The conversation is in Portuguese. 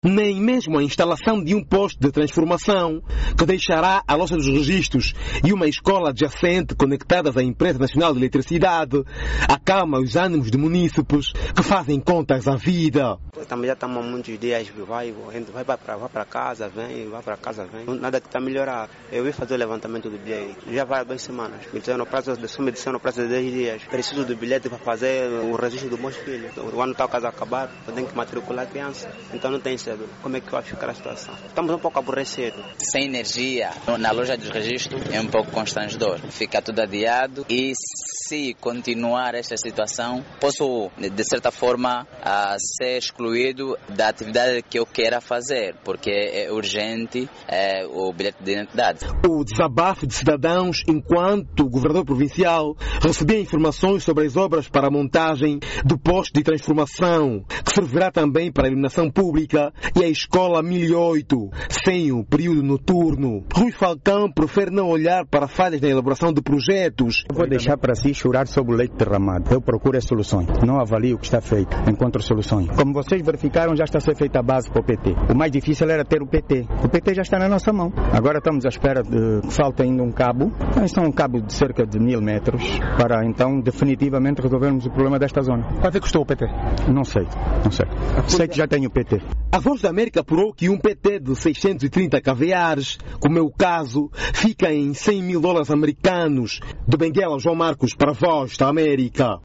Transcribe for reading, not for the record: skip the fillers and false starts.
nem mesmo a instalação de um posto de transformação que deixará a loja dos registros e uma escola adjacente conectadas à Empresa Nacional de Eletricidade acalma os ânimos de munícipes que fazem contas à vida. Também já estamos há muitos dias, vai para casa, vem, nada que está a melhorar. Eu vim fazer o levantamento do bilhete, já vai há 2 semanas. Me disseram no prazo de 10 dias. Preciso do bilhete para fazer o registro dos meus filhos. O ano está quase a acabar, eu tenho que matricular a criança, então não tem cédula. Como é que vai ficar a situação? Estamos um pouco aborrecidos. Sem energia na loja de registro é um pouco constrangedor. Fica tudo adiado e se continuar esta situação, posso, de certa forma, ser excluído da atividade que eu queira fazer, porque é urgente o bilhete de identidade. O desabafo de cidadãos enquanto o governador provincial recebia informações sobre as obras para a montagem do posto de transformação, que servirá também para a iluminação pública e a escola 1008, sem o período noturno. Rui Falcão prefere não olhar para falhas na elaboração de projetos. Eu vou deixar para si chorar sobre o leite derramado. Eu procuro as soluções. Não avalio o que está feito. Encontro soluções. Como vocês verificaram, já está a ser feita a base para o PT. O mais difícil era ter o PT. O PT já está na nossa mão. Agora estamos à espera de que falta ainda um cabo. Este é um cabo de cerca de 1000 metros para então definitivamente resolvermos o problema desta zona. Quanto é que custou o PT? Não sei. Sei que já tenho o PT. A Voz da América apurou que um PT de 630 caviares, como é o caso, fica em $100 mil americanos. Do Benguela, João Marcos, para a Voz da América.